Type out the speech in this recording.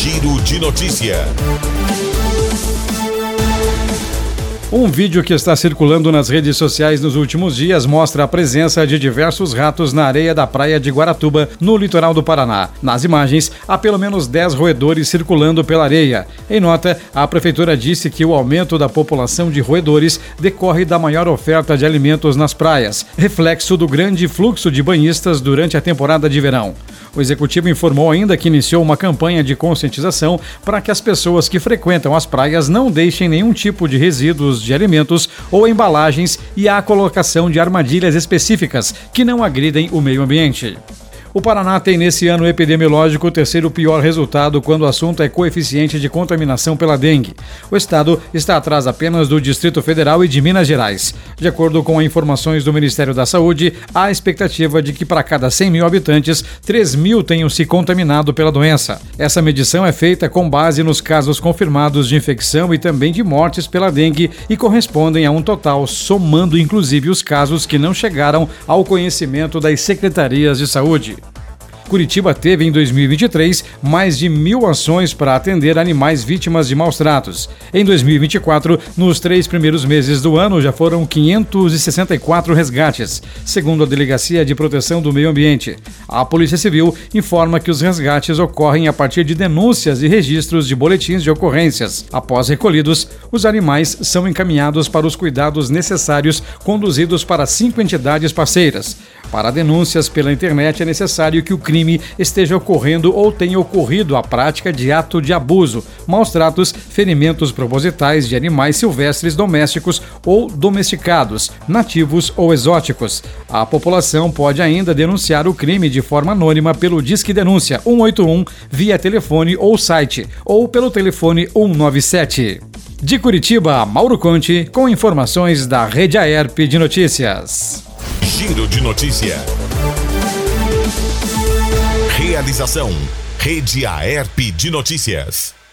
Giro de Notícia. Um vídeo que está circulando nas redes sociais nos últimos dias mostra a presença de diversos ratos na areia da praia de Guaratuba, no litoral do Paraná. Nas imagens, há pelo menos 10 roedores circulando pela areia. Em nota, a prefeitura disse que o aumento da população de roedores decorre da maior oferta de alimentos nas praias, reflexo do grande fluxo de banhistas durante a temporada de verão. O executivo informou ainda que iniciou uma campanha de conscientização para que as pessoas que frequentam as praias não deixem nenhum tipo de resíduos de alimentos ou embalagens e a colocação de armadilhas específicas que não agridem o meio ambiente. O Paraná tem nesse ano epidemiológico o terceiro pior resultado quando o assunto é coeficiente de contaminação pela dengue. O estado está atrás apenas do Distrito Federal e de Minas Gerais. De acordo com informações do Ministério da Saúde, há a expectativa de que para cada 100 mil habitantes, 3 mil tenham se contaminado pela doença. Essa medição é feita com base nos casos confirmados de infecção e também de mortes pela dengue e correspondem a um total, somando inclusive os casos que não chegaram ao conhecimento das secretarias de saúde. Curitiba teve em 2023 mais de 1.000 ações para atender animais vítimas de maus tratos. Em 2024, nos 3 primeiros meses do ano, já foram 564 resgates, segundo a Delegacia de Proteção do Meio Ambiente. A Polícia Civil informa que os resgates ocorrem a partir de denúncias e registros de boletins de ocorrências. Após recolhidos, os animais são encaminhados para os cuidados necessários, conduzidos para 5 entidades parceiras. Para denúncias pela internet é necessário que o crime esteja ocorrendo ou tenha ocorrido a prática de ato de abuso, maus tratos, ferimentos propositais de animais silvestres domésticos ou domesticados, nativos ou exóticos. A população pode ainda denunciar o crime de forma anônima pelo Disque Denúncia 181, via telefone ou site, ou pelo telefone 197. De Curitiba, Mauro Conte, com informações da Rede Aerp de Notícias. Giro de Notícia. Realização: Rede Aerp de Notícias.